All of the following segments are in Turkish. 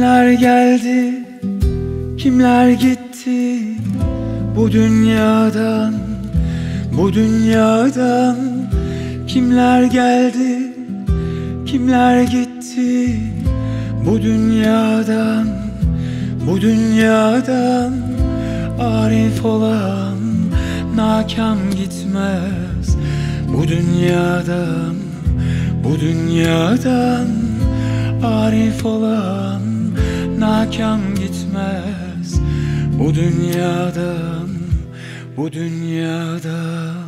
Kimler geldi, kimler gitti bu dünyadan, bu dünyadan. Kimler geldi, kimler gitti bu dünyadan, bu dünyadan. Arif olan nakam gitmez bu dünyadan, bu dünyadan. Arif olan nakam gitmez bu dünyadan, bu dünyadan.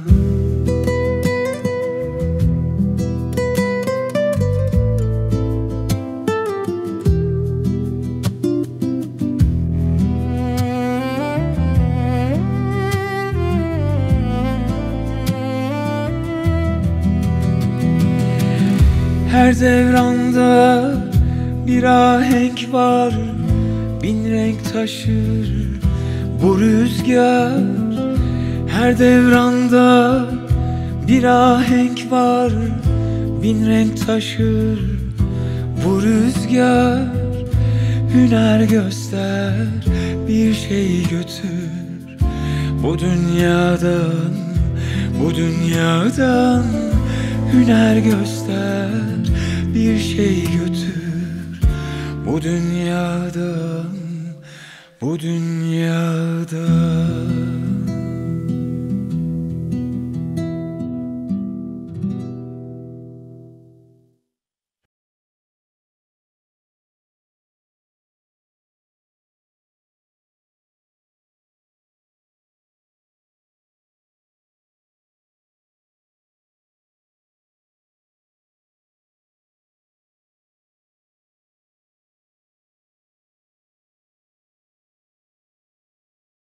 Her devranda bir ahenk var, bin renk taşır bu rüzgar. Her devranda bir ahenk var, bin renk taşır bu rüzgar. Hüner göster, bir şey götür bu dünyadan, bu dünyadan. Hüner göster, bir şey götür bu dünyadan, bu dünyadan.